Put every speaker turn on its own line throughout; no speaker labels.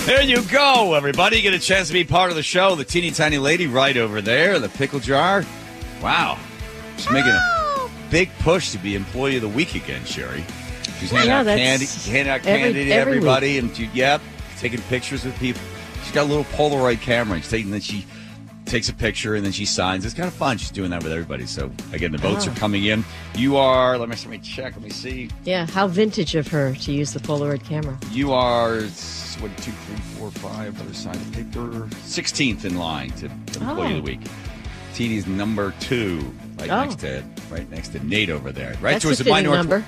There you go, everybody. Get a chance to be part of the show. The teeny tiny lady right over there, the pickle jar. Wow. She's making a big push to be Employee of the Week again, Sherry. She's handing out candy to everybody. And taking pictures with people. She's got a little Polaroid camera. And then she takes a picture and then she signs. It's kind of fun. She's doing that with everybody. So, again, the votes are coming in. You are, let me check. Let me see.
Yeah, how vintage of her to use the Polaroid camera.
You are, 1, 2, 3, 4, 5, other side of the paper. 16th in line to Employee of the Week. Teeny's number 2, next to Nate over there. Right.
That's a fitting number.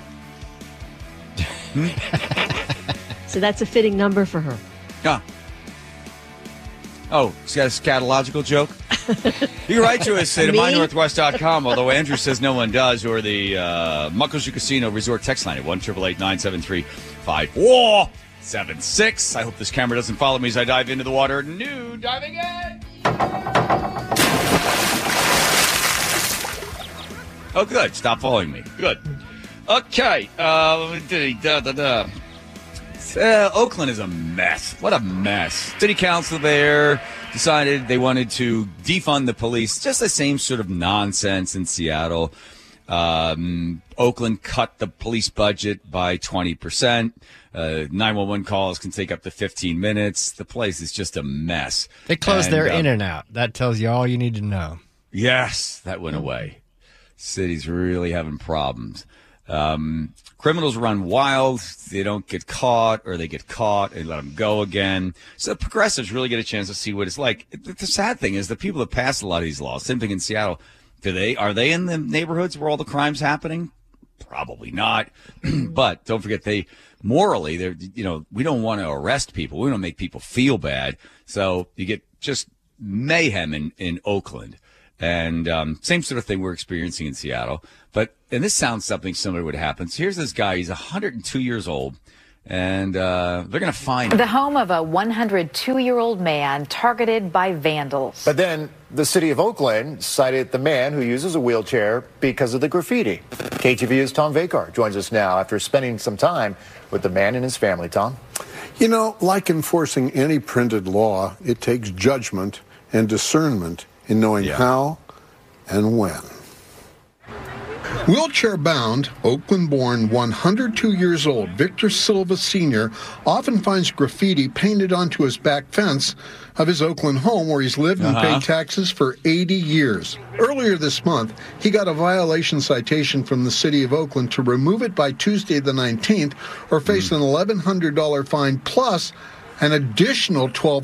So that's a fitting number for her.
Yeah. Oh, she's got a scatological joke? You can write to us at mynorthwest.com, although Andrew says no one does, or the Muckleshoot Casino Resort text line at 1-888-973-5476. I hope this camera doesn't follow me as I dive into the water. New diving in! Oh, good. Stop following me. Good. Okay. Oakland is a mess. What a mess. City council there decided they wanted to defund the police. Just the same sort of nonsense in Seattle. Oakland cut the police budget by 20%. 911 calls can take up to 15 minutes. The place is just a mess.
They closed their In-N-Out. That tells you all you need to know.
Yes, that went away. City's really having problems. Criminals run wild. They don't get caught, or they get caught and let them go again. So progressives really get a chance to see what it's like. The sad thing is the people that pass a lot of these laws, same thing in Seattle, are they in the neighborhoods where all the crime's happening? Probably not. But don't forget, morally, we don't want to arrest people. We don't make people feel bad. So you get just mayhem in Oakland. And same sort of thing we're experiencing in Seattle. And this sounds something similar to what happens. Here's this guy. He's 102 years old. And they're going to find him.
The home of a 102-year-old man targeted by vandals.
But then the city of Oakland cited the man who uses a wheelchair because of the graffiti. KTVU's Tom Vakar joins us now after spending some time with the man and his family. Tom?
Like enforcing any printed law, it takes judgment and discernment in knowing how and when. Wheelchair-bound, Oakland-born, 102 years old, Victor Silva Sr. often finds graffiti painted onto his back fence of his Oakland home where he's lived and paid taxes for 80 years. Earlier this month, he got a violation citation from the city of Oakland to remove it by Tuesday the 19th or face an $1,100 fine plus an additional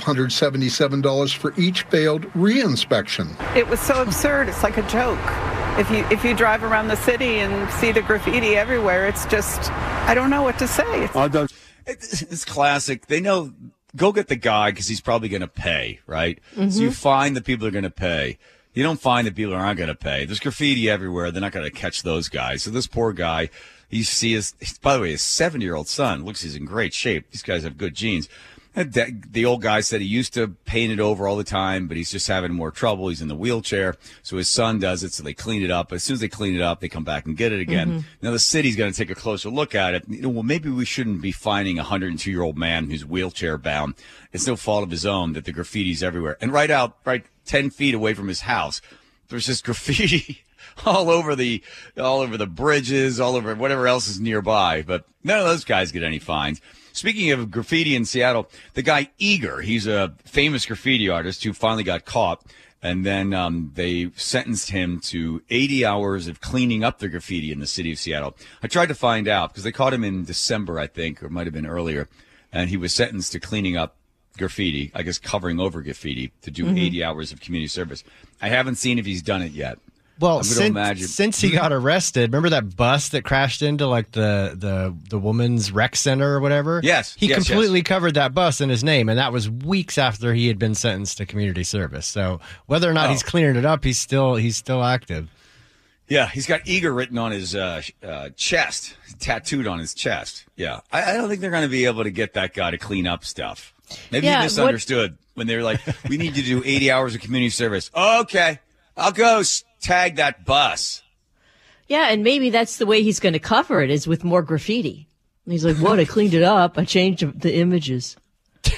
$1,277 for each failed reinspection.
It was so absurd, it's like a joke. If you drive around the city and see the graffiti everywhere, it's just, I don't know what to say.
It's classic. They know, go get the guy because he's probably going to pay, right? Mm-hmm. So you find the people who are going to pay. You don't find the people who aren't going to pay. There's graffiti everywhere. They're not going to catch those guys. So this poor guy, you see by the way, his 70-year-old son looks, he's in great shape. These guys have good genes. The old guy said he used to paint it over all the time, but he's just having more trouble. He's in the wheelchair. So his son does it, so they clean it up. As soon as they clean it up, they come back and get it again. Mm-hmm. Now, the city's going to take a closer look at it. Well, maybe we shouldn't be finding a 102-year-old man who's wheelchair-bound. It's no fault of his own that the graffiti's everywhere. And right 10 feet away from his house, there's just graffiti all over the bridges, all over whatever else is nearby. But none of those guys get any fines. Speaking of graffiti in Seattle, the guy Eager, he's a famous graffiti artist who finally got caught, and then they sentenced him to 80 hours of cleaning up the graffiti in the city of Seattle. I tried to find out because they caught him in December, I think, or it might have been earlier, and he was sentenced to cleaning up graffiti, I guess covering over graffiti, to do 80 hours of community service. I haven't seen if he's done it yet.
Well, since he got arrested, remember that bus that crashed into like the woman's rec center or whatever?
Yes.
He completely covered that bus in his name, and that was weeks after he had been sentenced to community service. So whether or not he's clearing it up, he's still active.
Yeah, he's got Eager written on his chest, tattooed on his chest. Yeah, I don't think they're going to be able to get that guy to clean up stuff. Maybe he misunderstood when they were like, we need you to do 80 hours of community service. Okay, I'll go tag that bus.
Yeah, and maybe that's the way he's going to cover it, is with more graffiti. And he's like, what? I cleaned it up. I changed the images.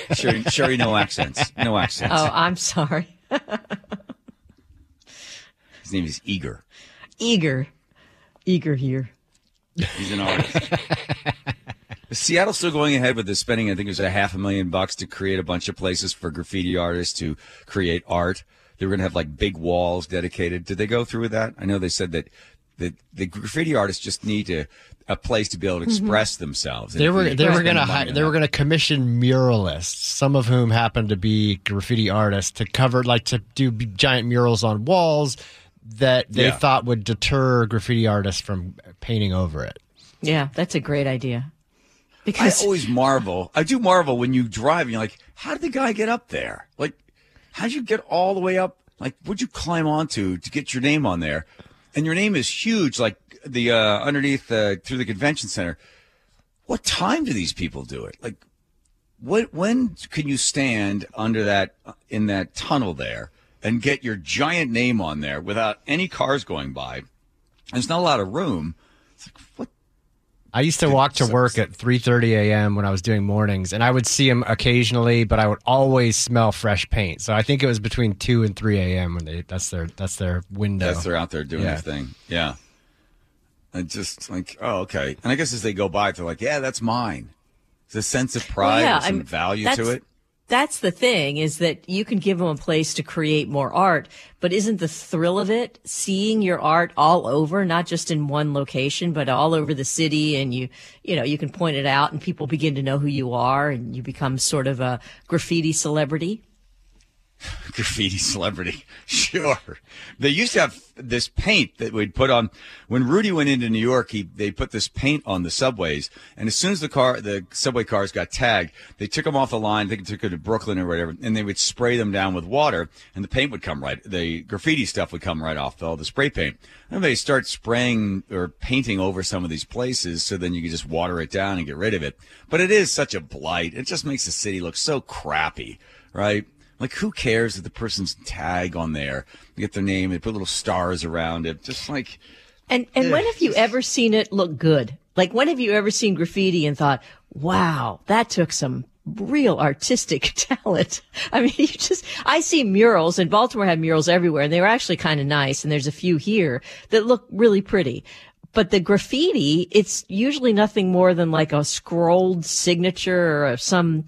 Sherry, no accents. No accents.
Oh, I'm sorry.
His name is Eager.
Eager here.
He's an artist. Is Seattle still going ahead with the spending? I think it was $500,000 to create a bunch of places for graffiti artists to create art. They were going to have like big walls dedicated. Did they go through with that? I know they said that the graffiti artists just need a place to be able to express themselves.
They were going to commission muralists, some of whom happened to be graffiti artists, to do giant murals on walls that they thought would deter graffiti artists from painting over it.
Yeah, that's a great idea.
Because I do marvel when you drive and you're like, how did the guy get up there? Like, how'd you get all the way up? Like, what'd you climb onto to get your name on there? And your name is huge, like the underneath through the convention center. What time do these people do it? Like, when can you stand under that in that tunnel there and get your giant name on there without any cars going by? There's not a lot of room. It's like, what?
I used to walk to work at 3:30 a.m. when I was doing mornings, and I would see them occasionally, but I would always smell fresh paint. So I think it was between 2 and 3 a.m. when that's their window.
They're out there doing their thing. Yeah. And just like, oh, okay. And I guess as they go by, they're like, yeah, that's mine. There's a sense of pride or some value to it.
That's the thing, is that you can give them a place to create more art, but isn't the thrill of it seeing your art all over, not just in one location, but all over the city, and you can point it out and people begin to know who you are and you become sort of a graffiti celebrity?
Graffiti celebrity. Sure. They used to have this paint that we'd put on when Rudy went into New York. They put this paint on the subways, and as soon as the subway cars got tagged, they took them off the line. They took it to Brooklyn or whatever, and they would spray them down with water, and the paint would come right. The graffiti stuff would come right off all the spray paint. And they start spraying or painting over some of these places, so then you can just water it down and get rid of it. But it is such a blight. It just makes the city look so crappy, right? Like, who cares if the person's tag on there? They get their name, they put little stars around it. Just like.
And when have you ever seen it look good? Like, when have you ever seen graffiti and thought, wow, that took some real artistic talent? I mean, I see murals, and Baltimore had murals everywhere, and they were actually kind of nice. And there's a few here that look really pretty. But the graffiti, it's usually nothing more than like a scrolled signature or some.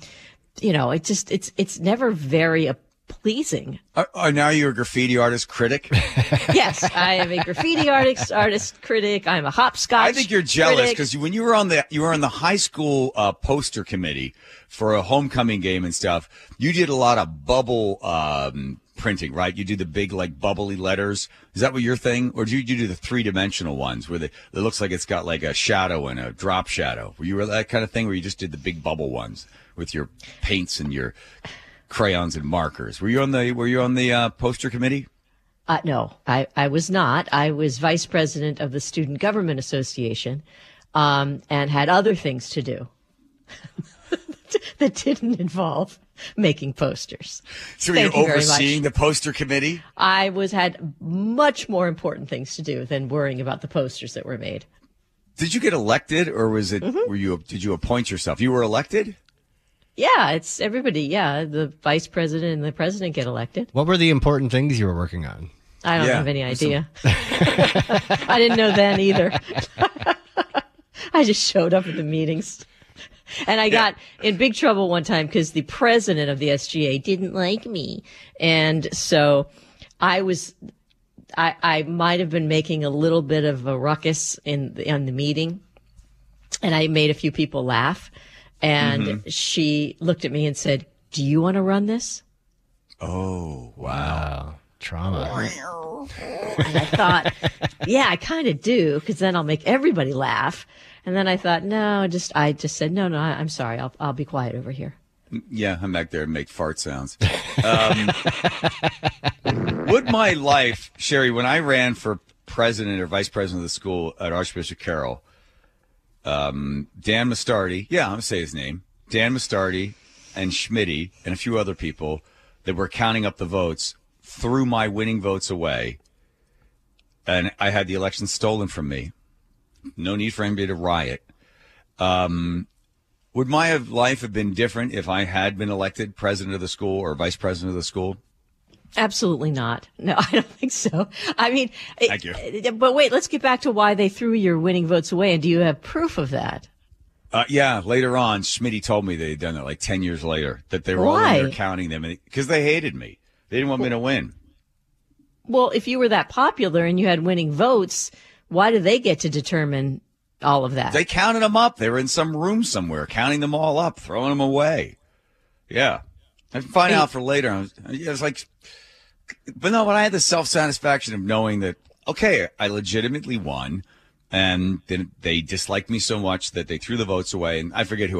It's never very pleasing.
Are now you're a graffiti artist critic?
Yes, I am a graffiti artist critic. I'm a hopscotch.
I think you're jealous because when you were on the high school poster committee for a homecoming game and stuff, you did a lot of bubble printing, right? You do the big like bubbly letters. Is that what your thing, or do you do the 3-dimensional ones where it looks like it's got like a shadow and a drop shadow? Were you that kind of thing where you just did the big bubble ones with your paints and your crayons and markers? Were you on the poster committee?
No, I was not. I was vice president of the Student Government Association, and had other things to do that didn't involve making posters.
So you're overseeing the poster committee?
I had much more important things to do than worrying about the posters that were made.
Did you get elected, or was it? Mm-hmm. Did you appoint yourself? You were elected?
Yeah, it's everybody. Yeah, the vice president and the president get elected.
What were the important things you were working on?
I don't have any idea. I didn't know then either. I just showed up at the meetings. And I got in big trouble one time because the president of the SGA didn't like me. And so I might have been making a little bit of a ruckus in the meeting. And I made a few people laugh. And she looked at me and said, "Do you want to run this?"
Oh, wow.
Trauma.
And I thought, yeah, I kind of do, because then I'll make everybody laugh. And then I thought, no, I just said, no, I'm sorry. I'll be quiet over here.
Yeah, I'm back there and make fart sounds. Would my life, Sherry, when I ran for president or vice president of the school at Archbishop Carroll, Dan Mastardi, I'm going to say his name, Dan Mastardi and Schmitty and a few other people that were counting up the votes threw my winning votes away. And I had the election stolen from me. No need for anybody to riot. Would my life have been different if I had been elected president of the school or vice president of the school?
Absolutely not. No, I don't think so. I mean,
Thank you.
But wait, let's get back to why they threw your winning votes away. And do you have proof of that?
Yeah, later on, Schmitty told me they had done it like 10 years later, that they were all in there counting them because they hated me. They didn't want me to win.
Well, if you were that popular and you had winning votes, why do they get to determine all of that?
They counted them up. They were in some room somewhere, counting them all up, throwing them away. Yeah. I find out for later. It was like, but no, but I had the self-satisfaction of knowing that, okay, I legitimately won. And then they disliked me so much that they threw the votes away. And I forget who.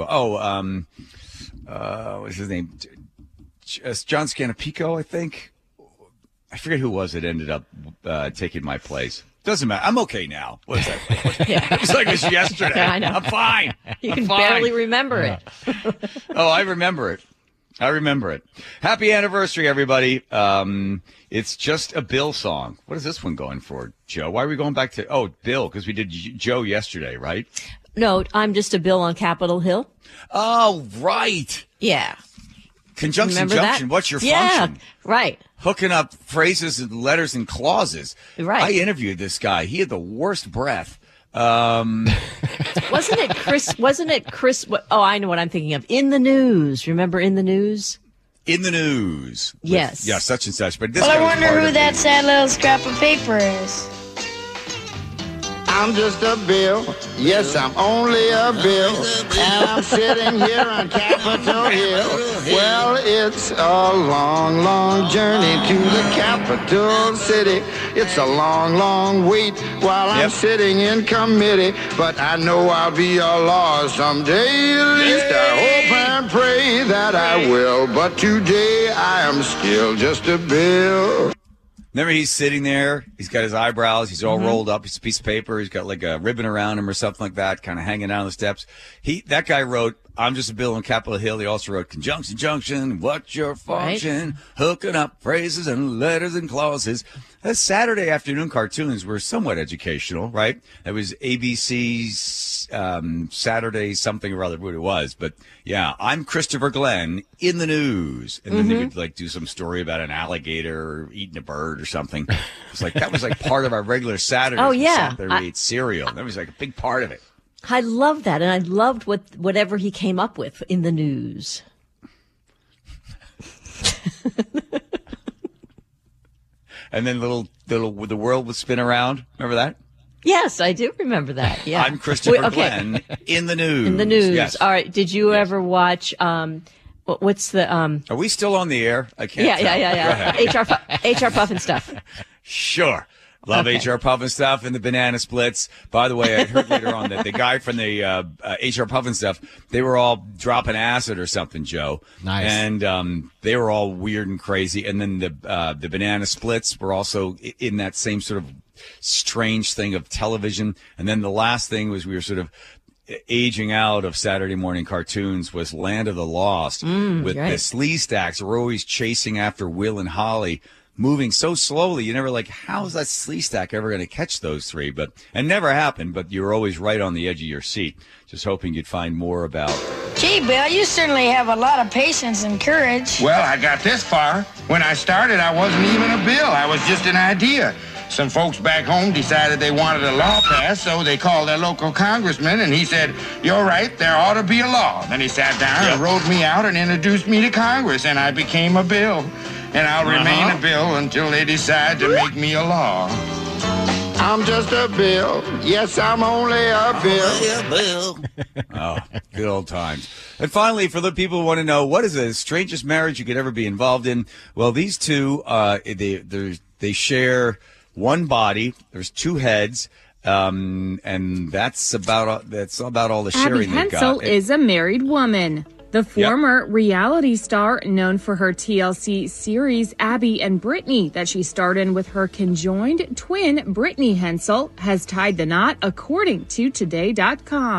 What's his name? John Scanapico, I think. I forget who it was that ended up taking my place. Doesn't matter. I'm okay now. What is that?
Yeah.
It was like it was yesterday.
I know.
I'm fine.
You can barely remember it.
Oh, I remember it. I remember it. Happy anniversary, everybody. It's just a Bill song. What is this one going for, Joe? Why are we going back to, Bill, because we did Joe yesterday, right?
No, I'm just a Bill on Capitol Hill.
Oh, right.
Yeah.
Conjunction
Remember
junction.
that?
What's your
Yeah,
function?
right.
Hooking up phrases and letters and clauses.
Right.
I interviewed this guy. He had the worst breath.
Wasn't it Chris? Oh, I know what I'm thinking of. In the News. Remember In the News?
In the News.
Yes.
Yeah, such and such. But this
Well,
guy
I
was
wonder
part
who
of
that
the-
sad little scrap of paper is.
I'm just a bill. Yes, I'm only a bill. And I'm sitting here on Capitol Hill. Well, it's a long, long journey to the capital city. It's a long, long wait while I'm sitting in committee. But I know I'll be a law someday. At least I hope and pray that I will. But today I am still just a bill.
Remember, he's sitting there. He's got his eyebrows. He's all rolled up. It's a piece of paper. He's got like a ribbon around him or something like that, kind of hanging out on the steps. That guy wrote, I'm just a bill on Capitol Hill. He also wrote Conjunction Junction. What's your function? Right. Hooking up phrases and letters and clauses. The Saturday afternoon cartoons were somewhat educational, right? That was ABC's Saturday something or other, what it was. But yeah, I'm Christopher Glenn in the news. And then they would like do some story about an alligator eating a bird or something. It's like, that was like part of our regular Saturday.
Oh, yeah.
There we ate cereal. That was like a big part of it.
I love that. And I loved whatever he came up with in the news.
And then the world would spin around. Remember that?
Yes, I do remember that. Yeah.
I'm Christopher Glenn in the news.
In the news.
Yes.
All right. Did you ever watch, what's the,
Are we still on the air? I can't tell.
Yeah. HR Puff and Stuff.
Sure. Love HR Puff and Stuff and the Banana Splits. By the way, I heard later on that the guy from the HR Puff and Stuff, they were all dropping acid or something, Joe.
Nice.
And they were all weird and crazy. And then the Banana Splits were also in that same sort of strange thing of television. And then the last thing was we were sort of aging out of Saturday morning cartoons was Land of the Lost with the Sleestacks. We're always chasing after Will and Holly, moving so slowly. You never like, how is that Sleestack ever going to catch those three? But it never happened, but you were always right on the edge of your seat, just hoping you'd find more about.
Gee, Bill, you certainly have a lot of patience and courage.
Well, I got this far. When I started, I wasn't even a bill. I was just an idea. Some folks back home decided they wanted a law passed, so they called their local congressman, and he said, "You're right, there ought to be a law." Then he sat down and wrote me out and introduced me to Congress, and I became a bill. And I'll remain a bill until they decide to make me a law. I'm just a bill. Yes, I'm only a bill.
Oh, good old times. And finally, for the people who want to know, what is the strangest marriage you could ever be involved in? Well, these two, they share one body. There's two heads. And that's about all the sharing they've got.
Abby Hensel is a married woman. The former reality star, known for her TLC series Abby and Brittany that she starred in with her conjoined twin Brittany Hensel, has tied the knot according to Today.com.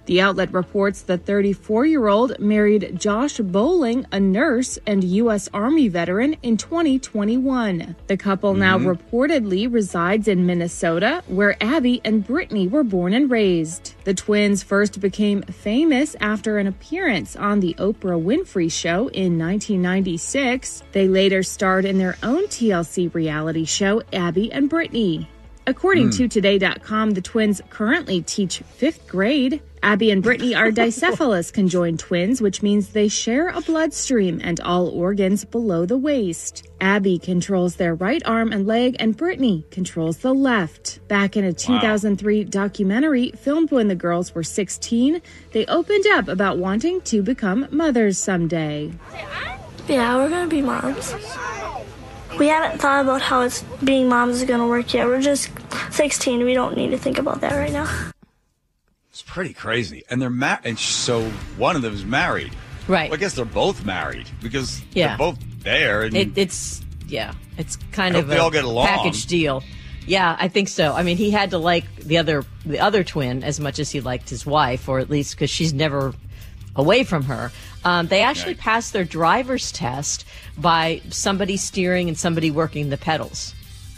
The outlet reports the 34-year-old married Josh Bowling, a nurse and U.S. Army veteran, in 2021. The couple now reportedly resides in Minnesota, where Abby and Brittany were born and raised. The twins first became famous after an appearance on The Oprah Winfrey Show in 1996. They later starred in their own TLC reality show, Abby and Brittany. According to Today.com, the twins currently teach 5th grade. Abby and Brittany are dicephalous conjoined twins, which means they share a bloodstream and all organs below the waist. Abby controls their right arm and leg, and Brittany controls the left. Back in a 2003 documentary filmed when the girls were 16, they opened up about wanting to become mothers someday.
Yeah, we're going to be moms. We haven't thought about how being moms is going to work yet. We're just 16. We don't need to think about that right now.
It's pretty crazy. And they're and so one of them is married.
Right.
Well, I guess they're both married because they're both there. And
it's kind of
they all
a
get along.
package deal. Yeah, I think so. I mean, he had to like the other twin as much as he liked his wife, or at least because she's never away from her. They actually passed their driver's test by somebody steering and somebody working the pedals.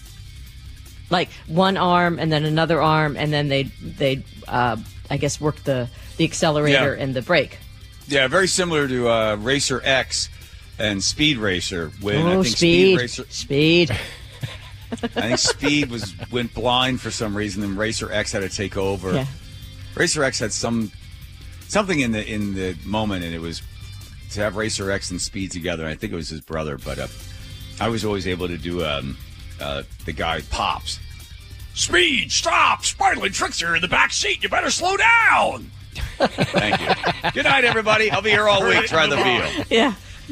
Like one arm and then another arm, and then they'd I guess work the accelerator and the brake. Yeah,
very similar to Racer X and Speed Racer. When I think
Speed.
I think Speed went blind for some reason, and Racer X had to take over. Yeah. Racer X had something in the moment, and it was to have Racer X and Speed together. I think it was his brother, but I was always able to do the guy Pops. Speed, stop! Sparkling Trickster in the back seat. You better slow down. Thank you. Good night, everybody. I'll be here all week. Try the veal.
Yeah.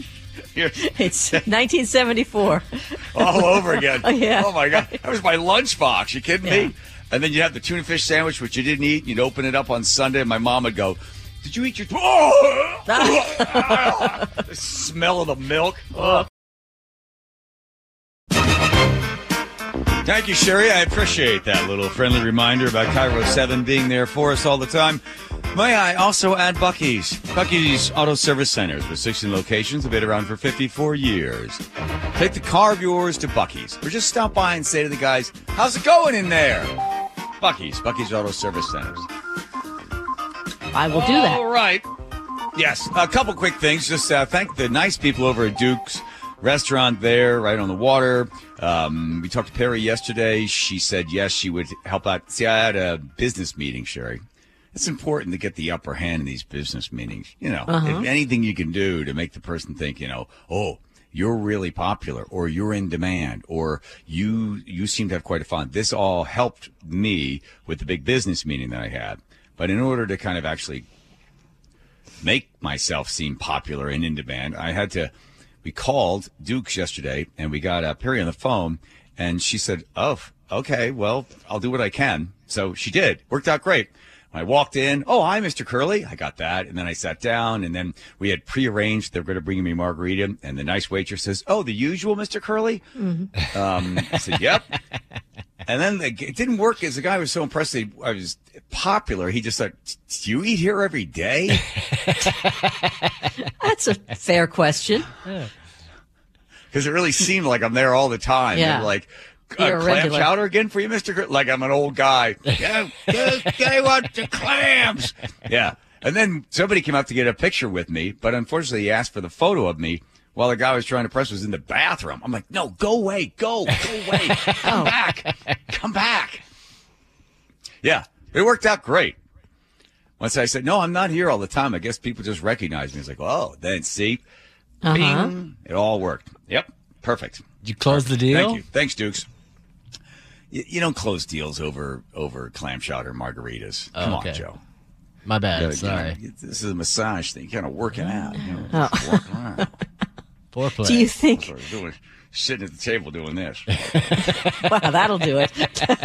It's 1974.
All over again.
Yeah.
Oh, my God. That was my lunchbox. You kidding me? And then you'd have the tuna fish sandwich, which you didn't eat. You'd open it up on Sunday, and my mom would go, did you eat your... The smell of the milk. Thank you, Sherry. I appreciate that little friendly reminder about Cairo 7 being there for us all the time. May I also add Buc-ee's? Buc-ee's Auto Service Centers with 16 locations have been around for 54 years. Take the car of yours to Buc-ee's, or just stop by and say to the guys, how's it going in there? Buc-ee's Auto Service Centers.
I will do that.
All right. Yes, a couple quick things. Just thank the nice people over at Duke's Restaurant there, right on the water. We talked to Perry yesterday. She said yes, she would help out. See, I had a business meeting, Sherry. It's important to get the upper hand in these business meetings. You know, if anything you can do to make the person think, oh, you're really popular, or you're in demand, or you seem to have quite a fun. This all helped me with the big business meeting that I had. But in order to kind of actually make myself seem popular and in demand, we called Duke's yesterday, and we got Perry on the phone, and she said, oh, okay, well, I'll do what I can. So she did. Worked out great. When I walked in, oh, hi, Mr. Curley. I got that. And then I sat down, and then we had prearranged they were going to bring me margarita, and the nice waitress says, oh, the usual, Mr. Curley? I said, yep. And then it didn't work because the guy was so impressed that I was popular. He just said, do you eat here every day?
That's a fair question.
Because it really seemed like I'm there all the time.
Yeah.
And like, clam chowder again for you, Mr. Like I'm an old guy. Yeah, they want the clams. Yeah. And then somebody came up to get a picture with me, but unfortunately he asked for the photo of me while the guy I was trying to press was in the bathroom. I'm like, no, go away. Go away. Come back. Yeah. It worked out great. Once I said, no, I'm not here all the time. I guess people just recognize me. It's like, oh, then see, bing, it all worked. Yep. Perfect.
Did you close the deal?
Thank you. Thanks, Dukes. You don't close deals over clam chowder margaritas. Come on, Joe.
My bad. Sorry.
This is a massage thing. You're kind of working out.
Foreplay.
Do you think...
Sitting at the table doing this.
Wow, that'll do it.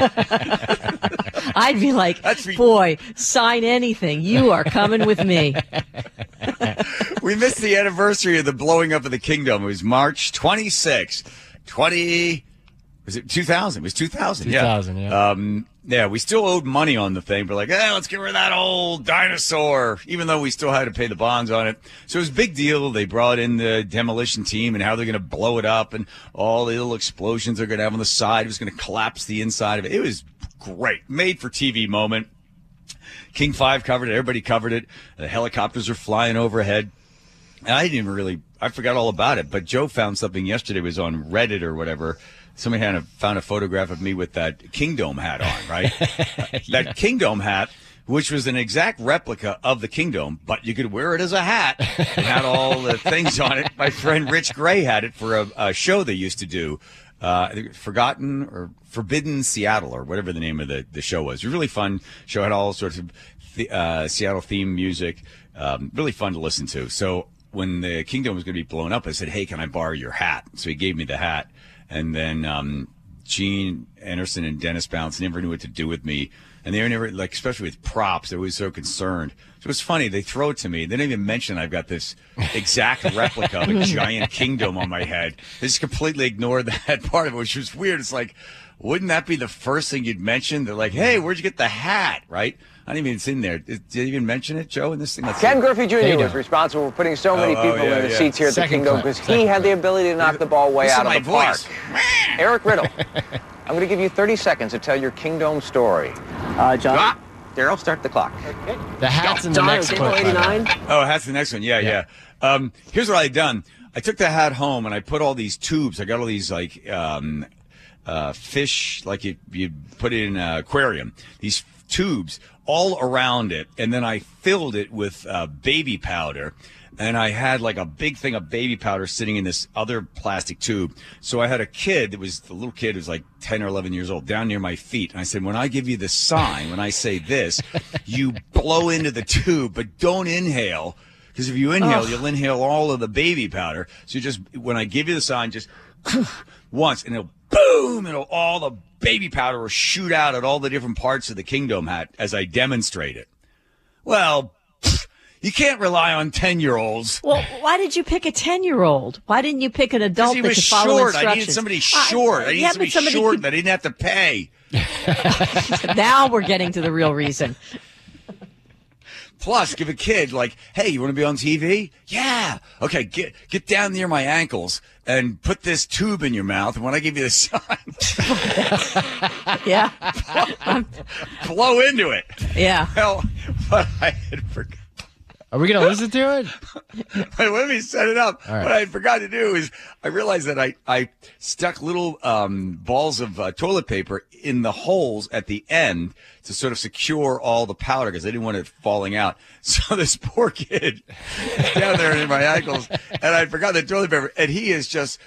I'd be like, boy, sign anything. You are coming with me.
We missed the anniversary of the blowing up of the kingdom. It was March 26, 2000? Was it 2000? It was 2000,
2000, yeah.
Yeah, we still owed money on the thing, but like, let's get rid of that old dinosaur, even though we still had to pay the bonds on it. So it was a big deal. They brought in the demolition team and how they're going to blow it up and all the little explosions they're going to have on the side. It was going to collapse the inside of it. It was great. Made for TV moment. King 5 covered it. Everybody covered it. The helicopters are flying overhead. And I forgot all about it. But Joe found something yesterday. It was on Reddit or whatever. Somebody found a photograph of me with that Kingdome hat on, right? That Kingdome hat, which was an exact replica of the Kingdome, but you could wear it as a hat. It had all the things on it. My friend Rich Gray had it for a show they used to do, Forgotten or Forbidden Seattle or whatever the name of the show was. It was a really fun show. It had all sorts of Seattle themed music. Really fun to listen to. So when the Kingdome was going to be blown up, I said, hey, can I borrow your hat? So he gave me the hat. And then Gene Anderson and Dennis Bounce never knew what to do with me. And they were never, like, especially with props, they were always so concerned. So it was funny. They throw it to me. They didn't even mention I've got this exact replica of a giant Kingdome on my head. They just completely ignored that part of it, which was weird. It's like, wouldn't that be the first thing you'd mention? They're like, hey, where'd you get the hat, right? I didn't even it's in there. Did you even mention it, Joe, in this thing?
Ken Griffey Jr. was responsible for putting so many people in the seats here at the Kingdome because he had the ability to knock the ball way out of the park. Eric Riddle, I'm going to give you 30 seconds to tell your Kingdome story. John? Daryl, start the clock. Okay.
The hat's in the next one.
Oh, hat's the next one. Yeah. Here's what I had done. I took the hat home and I put all these tubes. I got all these like fish, like you put it in an aquarium. These tubes all around it, and then I filled it with baby powder. And I had like a big thing of baby powder sitting in this other plastic tube. So I had the little kid who was like 10 or 11 years old down near my feet. And I said, when I give you the sign, when I say this, you blow into the tube, but don't inhale. Because if you inhale, you'll inhale all of the baby powder. So when I give you the sign, just once, and it'll boom, and all the baby powder will shoot out at all the different parts of the Kingdome hat as I demonstrate it. Well, you can't rely on 10-year-olds.
Well, why did you pick a 10-year-old? Why didn't you pick an adult that could follow instructions?
I needed somebody short. I needed somebody short that I didn't have to pay.
Now we're getting to the real reason.
Plus, give a kid like, hey, you want to be on TV? Yeah. Okay, get down near my ankles and put this tube in your mouth. And when I give you the sign,
yeah,
blow into it.
Yeah.
Well, but I had forgotten.
Are we going to listen to it?
Wait, let me set it up.
Right.
What I forgot to do is I realized that I stuck little balls of toilet paper in the holes at the end to sort of secure all the powder because I didn't want it falling out. So this poor kid down there in my ankles, and I forgot the toilet paper, and he is just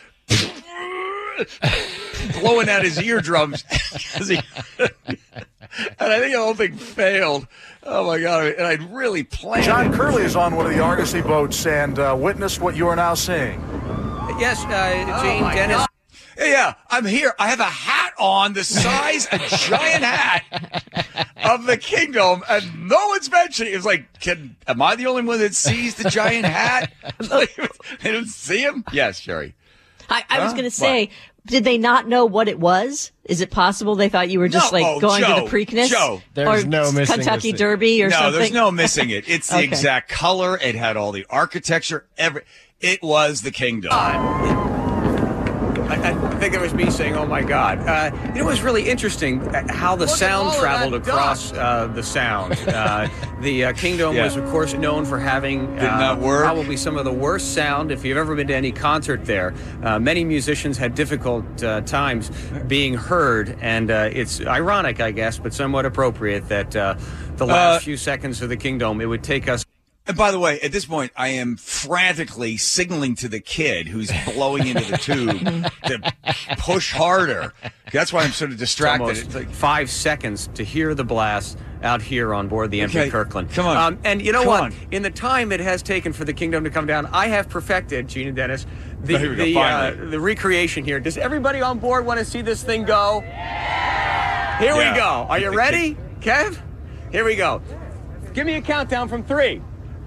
blowing out his eardrums. And I think the whole thing failed. Oh, my God. And I'd really planned
John Curley is on one of the Argosy boats and witnessed what you are now seeing.
Yes, Gene, Dennis.
God. Yeah, I'm here. I have a hat on the size, a giant hat of the Kingdome, and no one's mentioning it. It's like, am I the only one that sees the giant hat? They don't see him? Yes, Sherry.
I was going to say, did they not know what it was? Is it possible they thought you were just going to the Preakness?
Joe,
there's no missing
Kentucky Derby or something?
No, there's no missing it. It's the exact color. It had all the architecture. It was the Kingdome.
I think it was me saying, oh, my God. It was really interesting how the sound traveled across the sound. The Kingdome was, of course, known for having probably some of the worst sound. If you've ever been to any concert there, many musicians had difficult times being heard. And it's ironic, I guess, but somewhat appropriate that the last few seconds of the Kingdome, it would take us.
And by the way, at this point, I am frantically signaling to the kid who's blowing into the tube to push harder. That's why I'm sort of distracted.
It's like 5 seconds to hear the blast out here on board the MV Kirkland.
Come on.
And you know what? In the time it has taken for the Kingdome to come down, I have perfected, Gene and Dennis, the recreation here. Does everybody on board want to see this thing go? Here we go. Are you ready, Kev? Here we go. Give me a countdown from 3.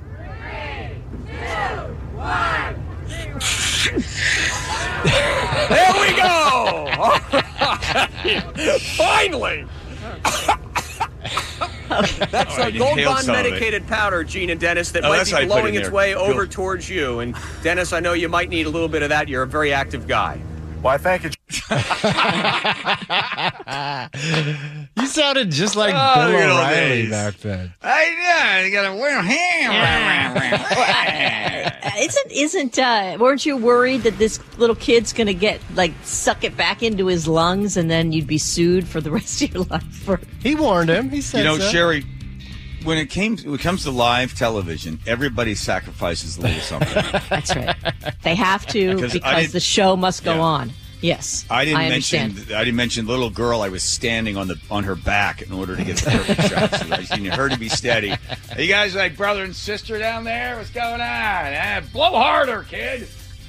1. There we go! Finally! That's
All
a
right,
Gold
inhale
Bond
some of it.
medicated powder, Gene and Dennis, that
Oh,
might
that's how I
be
put it
blowing
in
its
there.
way over
Go.
towards you. And Dennis, I know you might need a little bit of that. You're a very active guy.
Why, thank you.
You sounded just like
Oh,
Bill
good old
O'Reilly
days.
back then.
You got a wear
Weren't you worried that this little kid's going to suck it back into his lungs and then you'd be sued for the rest of your life?
He warned him. He said so.
Sherry, when it comes to live television, everybody sacrifices a little something.
That's right. They have to because the show must go on. Yes,
I didn't
understand.
mention little girl. I was standing on her back in order to get the perfect shot. So I just needed her to be steady. Are you guys like brother and sister down there? What's going on? Blow harder, kid.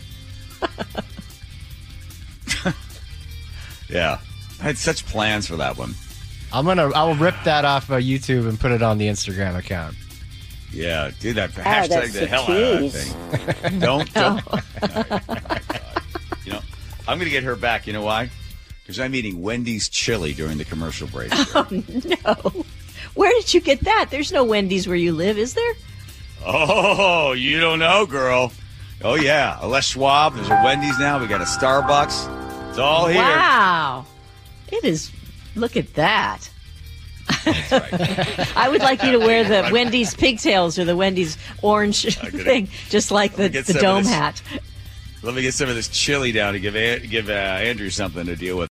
Yeah, I had such plans for that one.
I'll rip that off of YouTube and put it on the Instagram account.
Yeah, do that. Hashtag the hell out of that thing. Don't. I'm going to get her back. You know why? Because I'm eating Wendy's chili during the commercial break.
Oh, no. Where did you get that? There's no Wendy's where you live, is there?
Oh, you don't know, girl. Oh, yeah. A Les Schwab. There's a Wendy's now. We got a Starbucks. It's all here.
Wow. It is. Look at that.
That's right.
I would like you to wear the Wendy's pigtails or the Wendy's orange thing, just like the dome hat.
Let me get some of this chili down to give Andrew something to deal with.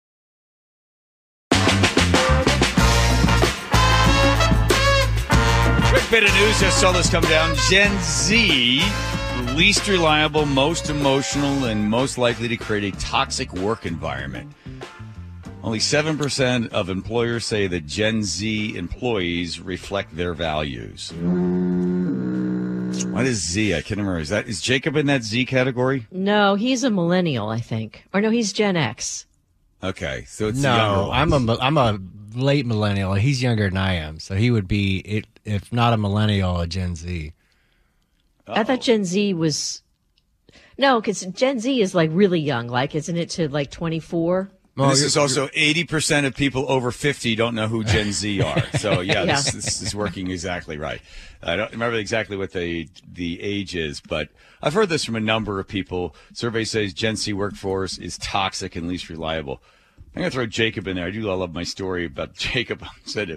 Quick bit of news. Just saw this come down. Gen Z, least reliable, most emotional, and most likely to create a toxic work environment. Only 7% of employers say that Gen Z employees reflect their values. What is Z? I can't remember. Is Jacob in that Z category?
No, he's a millennial, I think. Or no, he's Gen X.
Okay, so it's
no. I'm a late millennial. He's younger than I am, so he would be, if not a millennial, a Gen Z.
Oh.
I thought Gen Z was because Gen Z is like really young. Isn't it to 24?
Well, this is also 80% of people over 50 don't know who Gen Z are. So, yeah. This is working exactly right. I don't remember exactly what the age is, but I've heard this from a number of people. Survey says Gen Z workforce is toxic and least reliable. I'm going to throw Jacob in there. I love my story about Jacob. I said,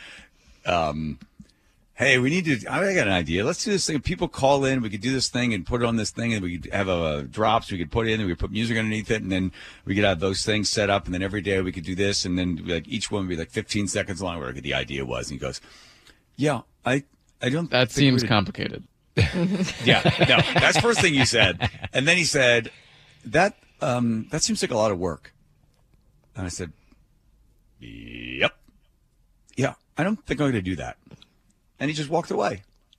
hey, I got an idea. Let's do this thing. People call in. We could do this thing and put it on this thing, and we could have drops. We could put in, and we could put music underneath it, and then we could have those things set up, and then every day we could do this, and then each one would be 15 seconds long, whatever the idea was. And he goes, yeah, I don't.
That seems complicated.
Yeah, no, that's the first thing you said. And then he said, that seems like a lot of work. And I said, yep. Yeah, I don't think I'm going to do that. And he just walked away.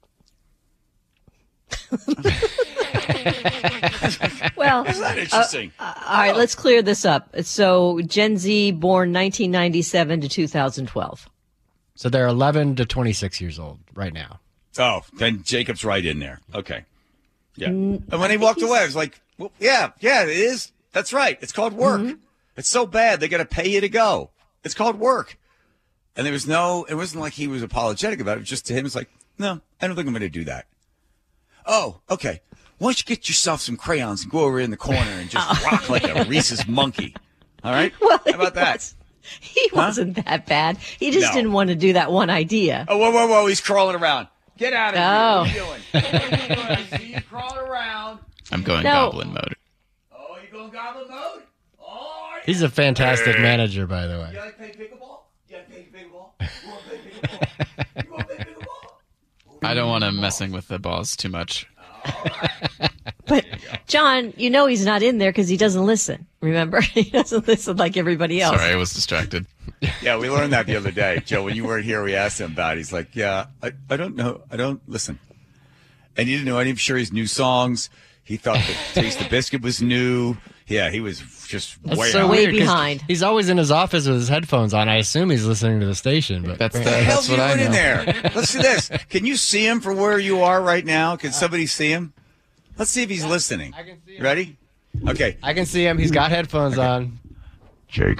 Well,
isn't that interesting?
All right, let's clear this up. So Gen Z born 1997 to 2012.
So they're 11 to 26 years old right now.
Oh, then Jacob's right in there. Okay. Yeah. And when he walked away, I was like, well, yeah, it is. That's right. It's called work. Mm-hmm. It's so bad. They got to pay you to go. It's called work. And it wasn't like he was apologetic about it. It was just to him, it's like, no, I don't think I'm going to do that. Oh, okay. Why don't you get yourself some crayons and go over in the corner and just rock like a rhesus monkey? All right?
Well,
how about that?
He wasn't that bad. He just didn't want to do that one idea.
Oh, whoa. He's crawling around. Get out of here.
Oh.
What are you doing? I see you crawling around.
I'm going goblin mode.
Oh, you going goblin mode? Oh, yeah.
He's a fantastic manager, by the way.
You like play pickleball? You like play pickleball? You want to play pickleball? You want to play pickleball?
I don't want him messing with the balls too much.
But, John, he's not in there because he doesn't listen. Remember? He doesn't listen like everybody else.
Sorry, I was distracted.
Yeah, we learned that the other day. Joe, when you weren't here, we asked him about it. He's like, yeah, I don't know. I don't listen. And he didn't know any of Sherry's new songs. He thought that Taste the Biscuit was new. Yeah, he was just
way behind.
He's always in his office with his headphones on. I assume he's listening to the station. But
that's
what
I know.
In there. Let's do this. Can you see him from where you are right now? Can somebody see him? Let's see if he's listening.
I can see him.
Ready? Okay.
I can see him. He's got headphones on.
Jacob,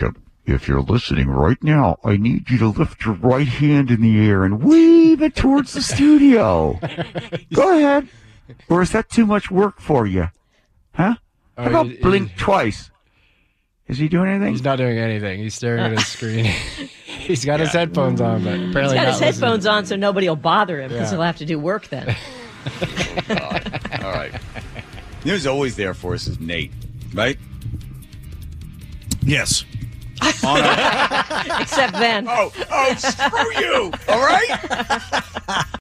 If you're listening right now, I need you to lift your right hand in the air and wave it towards the studio. Go ahead. Or is that too much work for you? Huh? How about blink twice? Is he doing anything?
He's not doing anything. He's staring at his screen. He's got his headphones on, but apparently
he's got
not
his headphones on so nobody will bother him because
Yeah.
he'll have to do work then.
All right. You know who's always there for us is Nate, right?
Yes.
Except then.
Oh, screw you. All right?